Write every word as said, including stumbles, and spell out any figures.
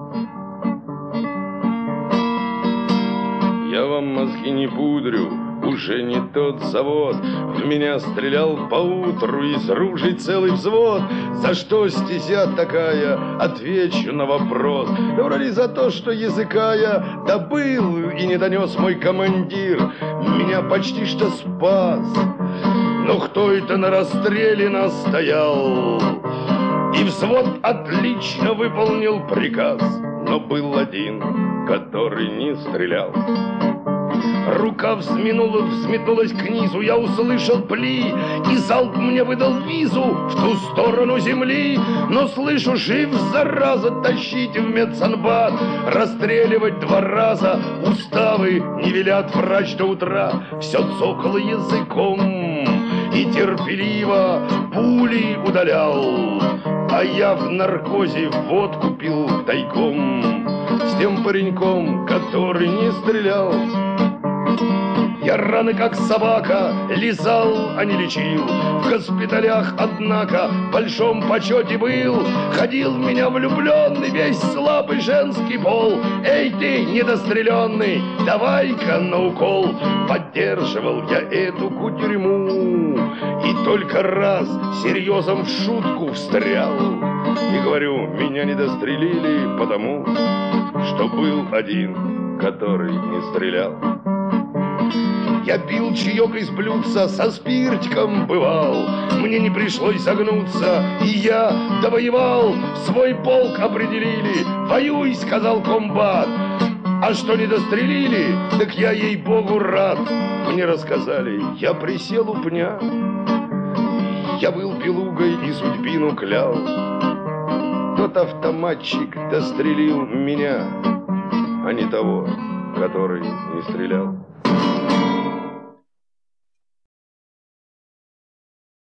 Я вам мозги не пудрю, уже не тот завод. В меня стрелял поутру из ружей целый взвод. За что стезя такая? Отвечу на вопрос. Да вроде за то, что языка я добыл и не донес мой командир. Меня почти что спас. Но кто это на расстреле настоял? И взвод отлично выполнил приказ. Но был один, который не стрелял. Рука взминула, взметнулась к низу, я услышал пли, и залп мне выдал визу в ту сторону земли. Но слышу, жив, зараза, тащить в медсанбат, расстреливать два раза, уставы не велят, врач до утра все цокало языком и терпеливо пули удалял. А я в наркозе водку пил тайком с тем пареньком, который не стрелял. Я раны, как собака, лизал, а не лечил. В госпиталях, однако, в большом почете был. Ходил в меня влюбленный весь слабый женский пол. Эй ты, недостреленный, давай-ка на укол. Поддерживал я эту кутерьму и только раз серьезом в шутку встрял. И говорю, меня не дострелили потому, что был один, который не стрелял. Я пил чаек из блюдца, со спиртиком бывал. Мне не пришлось согнуться, и я довоевал. Свой полк определили, воюй, сказал комбат. А что не дострелили, так я, ей-богу, рад. Мне рассказали, я присел у пня. Я был белугой и судьбину клял. Тот автоматчик дострелил меня, а не того, который не стрелял.